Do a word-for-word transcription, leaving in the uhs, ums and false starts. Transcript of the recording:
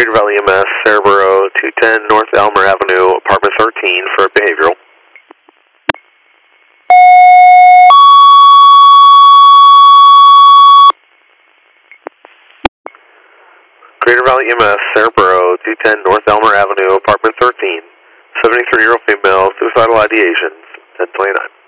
Greater Valley E M S, Cerebro, two ten North Elmer Avenue, apartment thirteen for behavioral. Greater Valley E M S, Cerebro, two ten North Elmer Avenue, apartment thirteen. seventy-three-year-old female, suicidal ideations, ten twenty-nine.